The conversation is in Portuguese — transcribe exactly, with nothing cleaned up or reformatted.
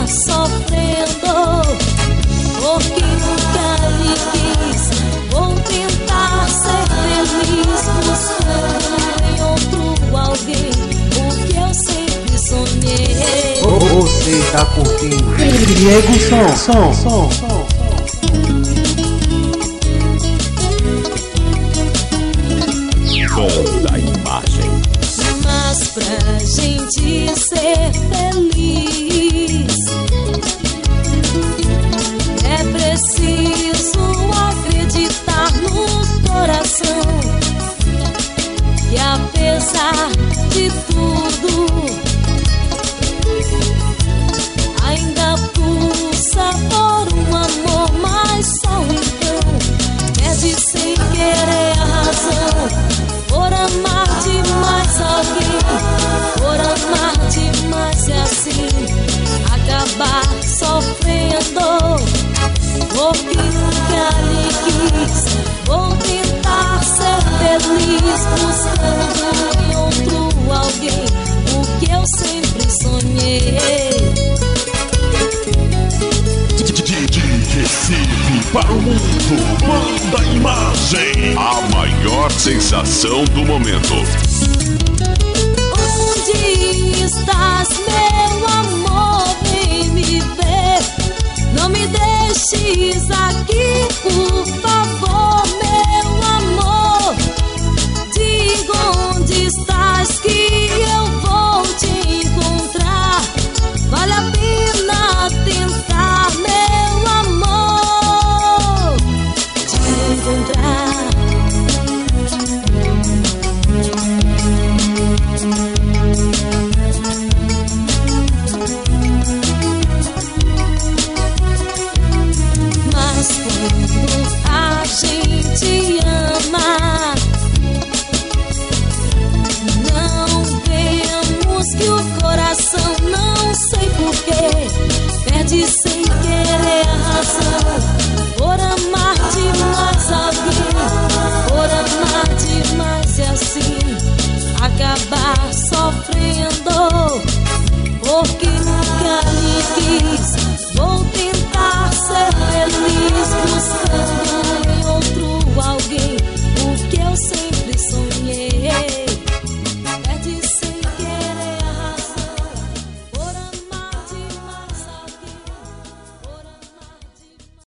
acabar sofrendo, porque nunca lhe quis. Vou tentar ser feliz, buscando em outro alguém o que eu sempre sonhei. Você tá curtindo Diego Som, som, som, som. Banda Imagem. Mas pra gente ser feliz é preciso acreditar no coração, que apesar de tudo ainda pulsa por um amor, mas só então perde sem querer a razão. Por amar demais alguém, por amar demais e assim acabar sofrendo, porque nunca lhe quis. Vou tentar ser feliz, buscando em outro alguém o que eu sempre sonhei. De Recife para o mundo, Banda Imagem, a maior sensação do momento.